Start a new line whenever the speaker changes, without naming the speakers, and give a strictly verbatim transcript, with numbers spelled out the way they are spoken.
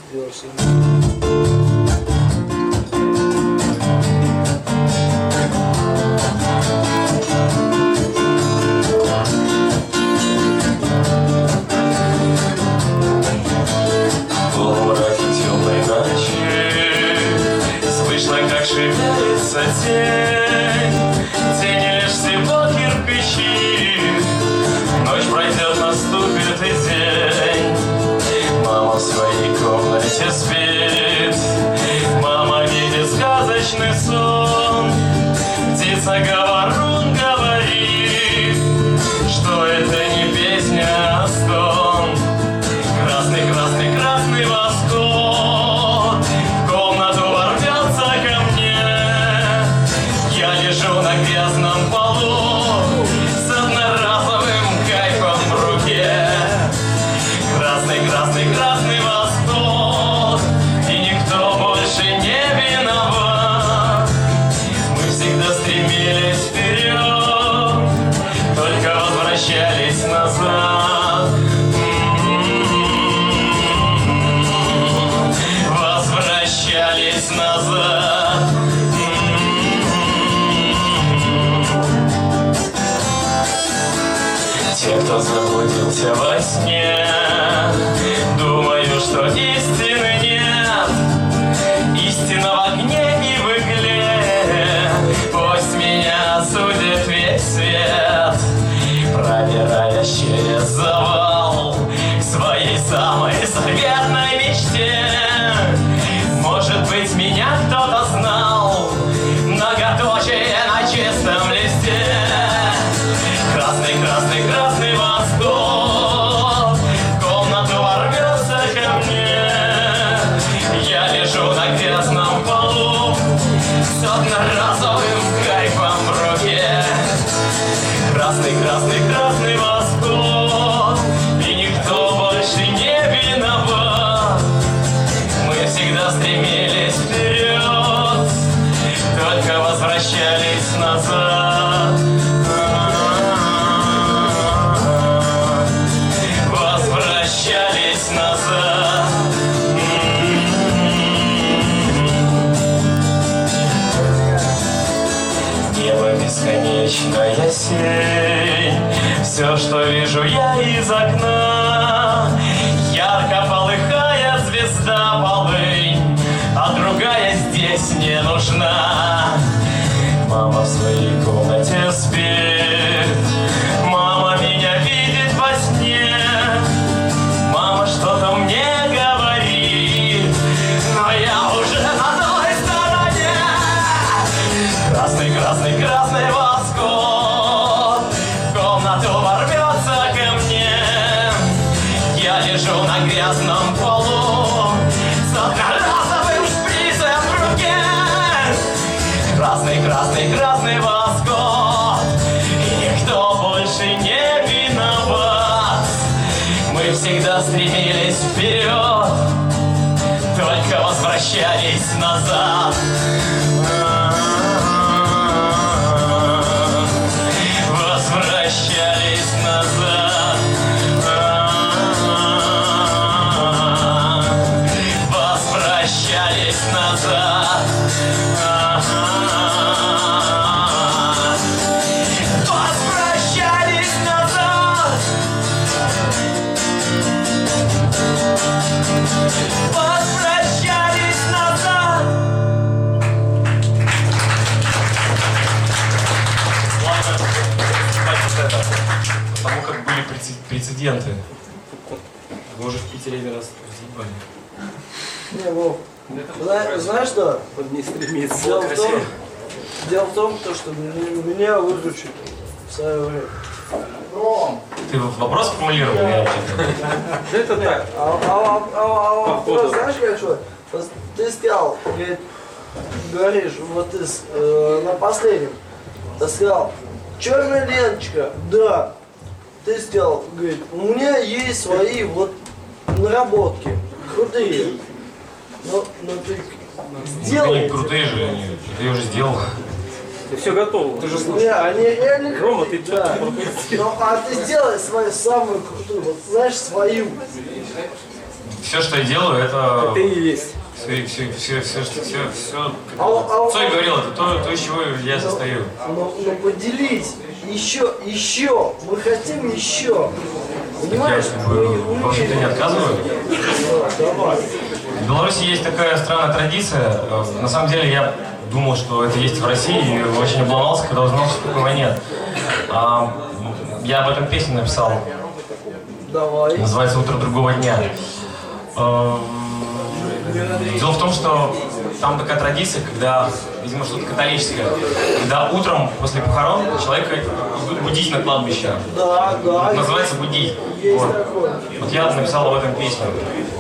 делаешь.
Шевелится тень, тени лишь всего кирпичи. Ночь пройдет, наступит и день. Мама в своей комнате спит. Мама видит сказочный сон. Птица говорун говорит, что это не песня, а стон. Красный, красный, красный восход в комнату ворвется ко мне. Я лежу на грязном полу с одноразовым кайфом в руке. Красный, красный, красный восход, и никто больше не виноват. Мы всегда стремились вперед, только возвращались назад. Возвращались назад. Те, кто заблудился во сне, думаю, что истины нет. Истина в огне и в игле. Пусть меня осудит весь свет, пробираясь через завал к своей самой заветной мечте. Может быть, меня кто-то знал, многоточие на чистом листе. Красный, красный, красный восход в комнату ворвется ко мне. Я лежу на грязном полу с одноразовым кайфом в руке. Красный, красный, красный восход, и никто больше не виноват. Мы всегда стремились вперед, только возвращались назад. Возвращались назад. Небо бесконечная сеть, все, что вижу я из окна. Ярко полыхает звезда полынь, а другая здесь не нужна. Мама в своей комнате спит, мама меня видит во сне. Мама что-то мне говорит, но я уже на той стороне. Красный, красный, красный восход в комнату ворвется ко мне. Я лежу на грязном полу с одноразовым шприцем в руке. Красный, красный, красный восход, и никто больше не виноват. Мы всегда стремились вперед, только возвращались назад. Возвращались назад. Возвращались назад. Возвращались назад. Возвращались назад. Ладно, хватит это, потому как были прецеденты. Вы уже в Питере один раз разъебали.
Не, Вов, знаешь, знаешь что?
Он не стремится.
Дело в том, дело в том, то, что меня выключили в свое время.
Ты вопрос формулировал?
Это так.
А, а, а, а вопрос, знаешь, как что? Ты сказал, говорит, говоришь, вот ты э, на последнем, ты сказал, черная ленточка, да. Ты сказал, говорит, у меня есть свои вот наработки, крутые. Но, но ты сделай.
Они крутые же, они, ты уже сделал.
Ты все готово. Ты же слушаешь.
Не, они реально
Рома, ты
да.
что-то
Ну, а ты сделай свою самую крутую, вот знаешь, свою.
все, что я делаю, это...
Ты и есть.
Все, все, все, все, все, все, все.
А, а,
Цой говорил, это то, то, из чего я состою.
Ну, ну поделись. Еще, еще. Мы хотим еще.
Я,
Понимаешь?
в общем-то, не отказываю.
Давай.
В Беларуси есть такая странная традиция. На самом деле, я думал, что это есть в России, и очень обломался, когда узнал, что такого нет. А, я об этом песню написал.
Давай.
Называется «Утро другого дня». А, дело в том, что там такая традиция, когда, видимо, что-то католическое, когда утром после похорон человека идут будить на кладбище.
Да, да.
Называется «Будить».
Есть
Вот.
такое.
Вот я написал об этом песню.